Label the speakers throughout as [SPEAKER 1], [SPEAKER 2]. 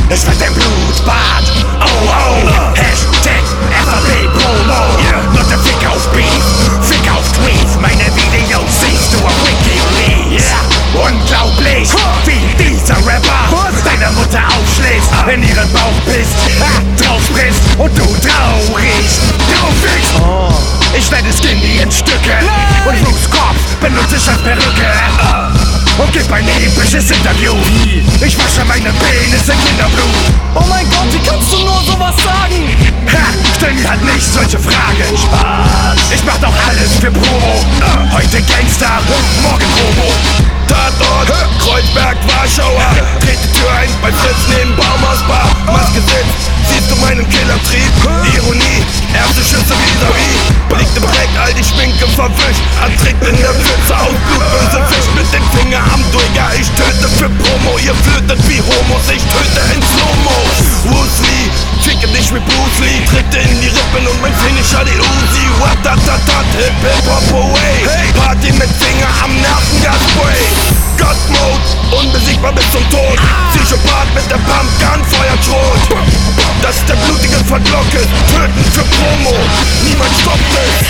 [SPEAKER 1] es wird ein Blutbad. Oh oh, Hashtag FAB Promo. Not a Fick auf Beef, Fick auf Tweets. Meine Videos siehst du auf Wikileaks. Unglaublich, wie dieser Rapper deine Mutter aufschlägst, in ihren Bauch pisst, drauf sprichst und du traurig drauf wickst. Ich schneide Skinny in Stücke und Bruce Kopf benutze ich als Perücke und gib ein episches Interview. Ich wasche meine Penis in Kinderblut.
[SPEAKER 2] Oh mein Gott, wie kannst du nur sowas sagen?
[SPEAKER 1] Stell mir halt nicht solche Fragen. Spaß. Ich mach doch alles für Promo. Heute Gangster, morgen Homo.
[SPEAKER 3] Tatort, Kreuzberg, Warschauer. Dreht die Tür ein, bei Fritz neben Baumhausbar. Maske sitzt, siehst du meinen Killertrieb. Ironie, erste Schüsse vis-à-vis. Liegt im Dreck, all die Schminke verwischt. Erträgt in der Pfütze aus Blut, böse Fisch mit dem Finger am Durchger. Ich töte für Promo, ihr flötet wie Homos. Ich töte in Slow-Mo. Bruce Lee, ficke dich wie Bruce Lee. Tritte in die Rippen und mein Finisher die Uzi. Watatatat, Hip-Hip-Hop away. Party mit Finger am Nervengasspray. God Mode, unbesiegbar bis zum Tod. Psychopath mit der Pumpgun, Feuer droht. Das ist der blutige Verglocke. Töten für Promo, niemand stoppt es.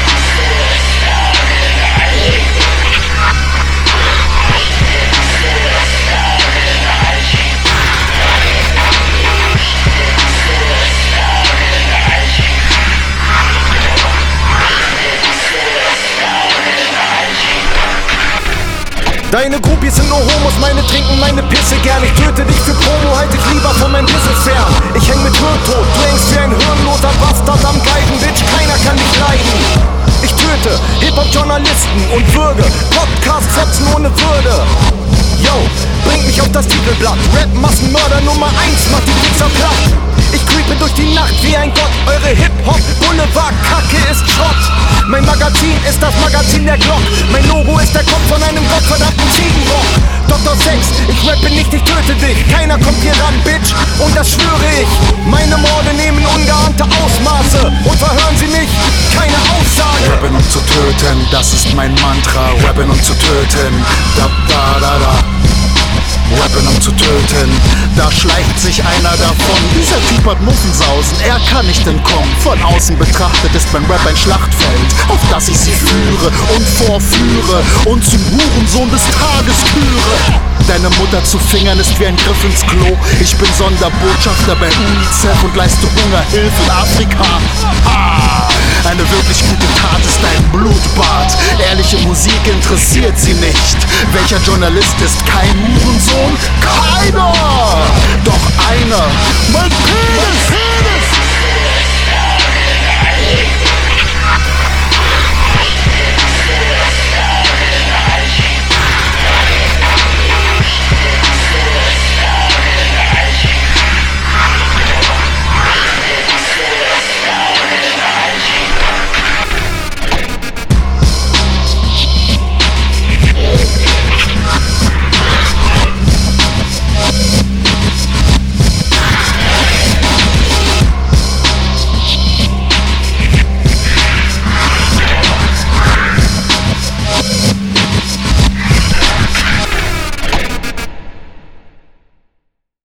[SPEAKER 2] Deine Groupies sind nur Homos, meine trinken meine Pisse gern. Ich töte dich für Promo, halt dich lieber von meinem Pisse fern. Ich häng mit Hirntod, du hängst wie ein hirnloser Bastard am Geigen, Bitch, keiner kann dich leiden. Ich töte Hip-Hop-Journalisten und würge Podcast-Fotzen ohne Würde. Yo, bring mich auf das Titelblatt. Rap-Massenmörder Nummer 1, mach die Pizza platt. Ich creepe durch die Nacht wie ein Gott. Eure Hip-Hop-Boulevard-Kacke ist Schrott. Mein Magazin ist das Magazin der Glock. Mein Logo ist der Kopf von einem gottverdammten Ziegenbock. Dr. Sex, ich rappe nicht, ich töte dich. Keiner kommt hier ran, Bitch, und das schwöre ich. Meine Morde nehmen ungeahnte Ausmaße. Und verhören Sie mich, keine Aussage.
[SPEAKER 4] Rappen um zu töten, das ist mein Mantra. Rappen um zu töten, da da da da. Rappen um zu töten, da schleicht sich einer davon. Dieser Typ hat Muffensausen, er kann nicht entkommen. Von außen betrachtet ist mein Rap ein Schlachtfeld, auf das ich sie führe und vorführe und zum Hurensohn des Tages küre. Deine Mutter zu fingern ist wie ein Griff ins Klo. Ich bin Sonderbotschafter bei UNICEF und leiste Hungerhilfe in Afrika. Eine wirklich gute Tat ist ein Blutbad. Ehrliche Musik interessiert sie nicht. Welcher Journalist ist kein Hurensohn?